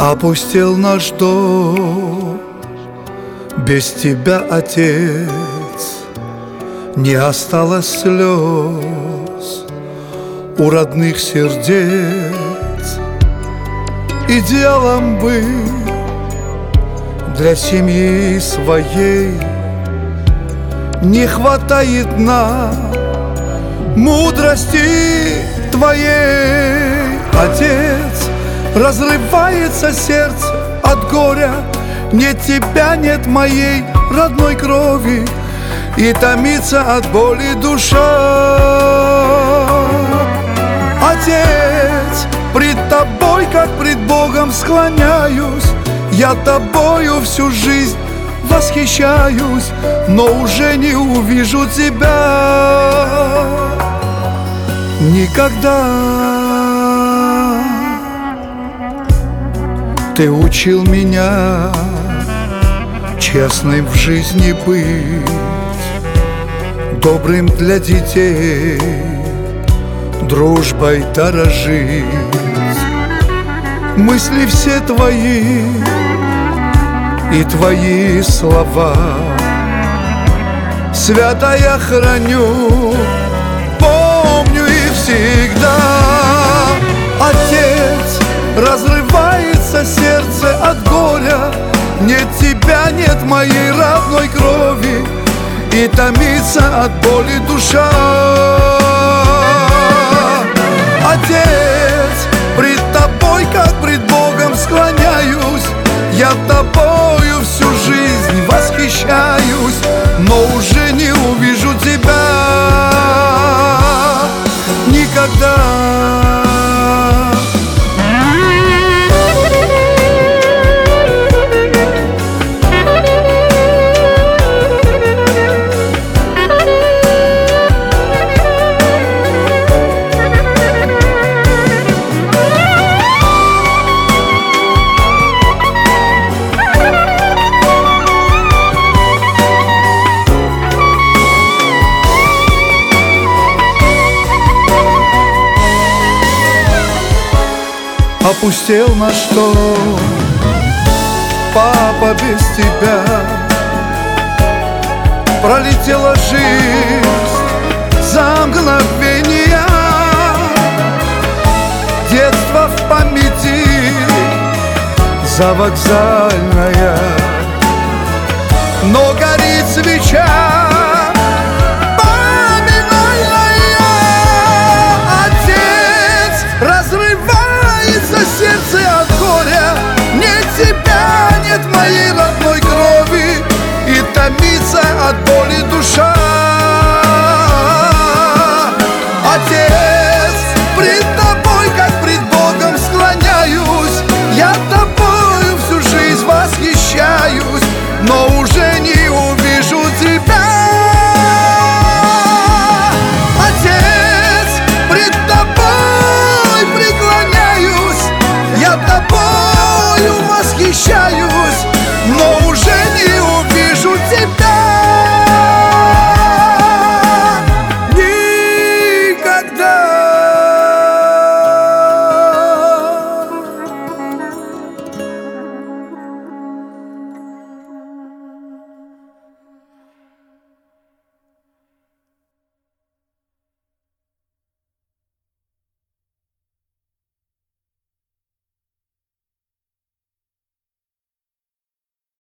Опустел наш дом, без тебя, отец, не осталось слез у родных сердец. Идеалом быть для семьи своей не хватает нам мудрости твоей. Отец, разрывается сердце от горя, нет тебя, нет моей родной крови, и томится от боли душа. Отец, пред тобой, как пред Богом склоняюсь, я тобою всю жизнь восхищаюсь, но уже не увижу тебя никогда. Ты учил меня честным в жизни быть, добрым для детей, дружбой дорожить. Мысли все твои и твои слова свято я храню, помню и всегда. Отец, разрывается сердце от горя, нет тебя, нет моей родной крови, и томится от боли душа. Отец, пред тобой, как пред Богом склоняюсь, я тобою всю жизнь восхищаюсь, но уже не увижу тебя никогда. Опустел наш дом, папа, без тебя. Пролетела жизнь за мгновения, детство в памяти завокзальная, но горит